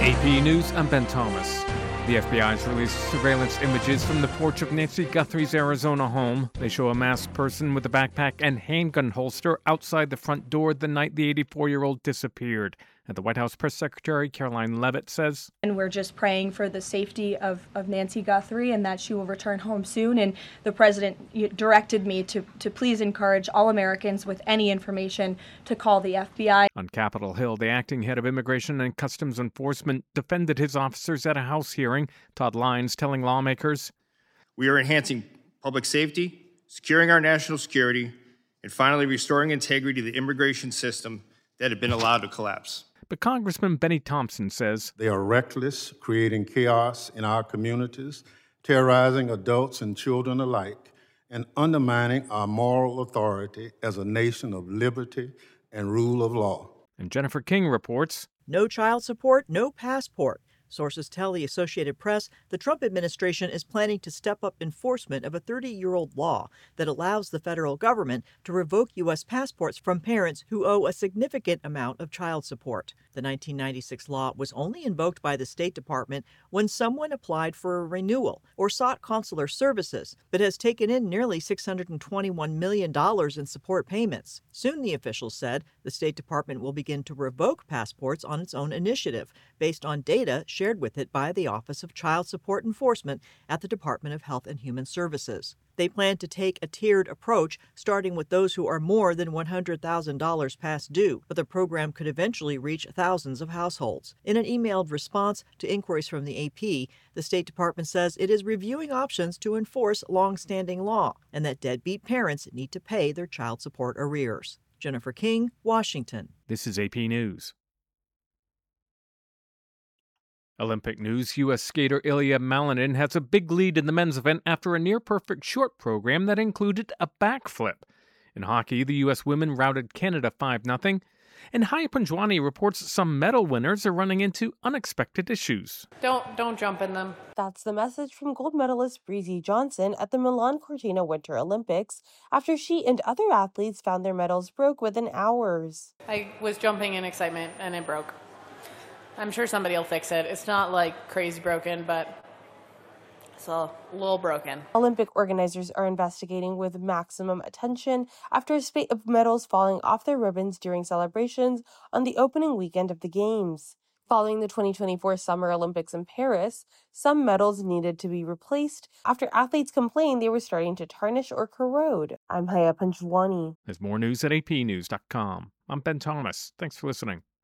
AP News, I'm Ben Thomas. The FBI's released surveillance images from the porch of Nancy Guthrie's Arizona home. They show a masked person with a backpack and handgun holster outside the front door the night the 84-year-old disappeared. And the White House Press Secretary Caroline Leavitt says, "And we're just praying for the safety of Nancy Guthrie and that she will return home soon. And the president directed me to please encourage all Americans with any information to call the FBI." On Capitol Hill, the acting head of Immigration and Customs Enforcement defended his officers at a House hearing. Todd Lyons telling lawmakers, "We are enhancing public safety, securing our national security, and finally restoring integrity to the immigration system that had been allowed to collapse." But Congressman Benny Thompson says they are reckless, creating chaos in our communities, terrorizing adults and children alike, and undermining our moral authority as a nation of liberty and rule of law. And Jennifer King reports, no child support, no passport. Sources tell the Associated Press the Trump administration is planning to step up enforcement of a 30-year-old law that allows the federal government to revoke U.S. passports from parents who owe a significant amount of child support. The 1996 law was only invoked by the State Department when someone applied for a renewal or sought consular services, but has taken in nearly $621 million in support payments. Soon, the officials said, the State Department will begin to revoke passports on its own initiative, based on data shared with it by the Office of Child Support Enforcement at the Department of Health and Human Services. They plan to take a tiered approach, starting with those who are more than $100,000 past due, but the program could eventually reach thousands of households. In an emailed response to inquiries from the AP, the State Department says it is reviewing options to enforce long-standing law, and that deadbeat parents need to pay their child support arrears. Jennifer King, Washington. This is AP News. Olympic news, U.S. skater Ilya Malinin has a big lead in the men's event after a near-perfect short program that included a backflip. In hockey, the U.S. women routed Canada 5-0. And Haya Punjwani reports some medal winners are running into unexpected issues. Don't jump in them. That's the message from gold medalist Breezy Johnson at the Milan Cortina Winter Olympics after she and other athletes found their medals broke within hours. I was jumping in excitement and it broke. I'm sure somebody will fix it. It's not like crazy broken, but it's a little broken. Olympic organizers are investigating with maximum attention after a spate of medals falling off their ribbons during celebrations on the opening weekend of the Games. Following the 2024 Summer Olympics in Paris, some medals needed to be replaced after athletes complained they were starting to tarnish or corrode. I'm Haya Punjwani. There's more news at apnews.com. I'm Ben Thomas. Thanks for listening.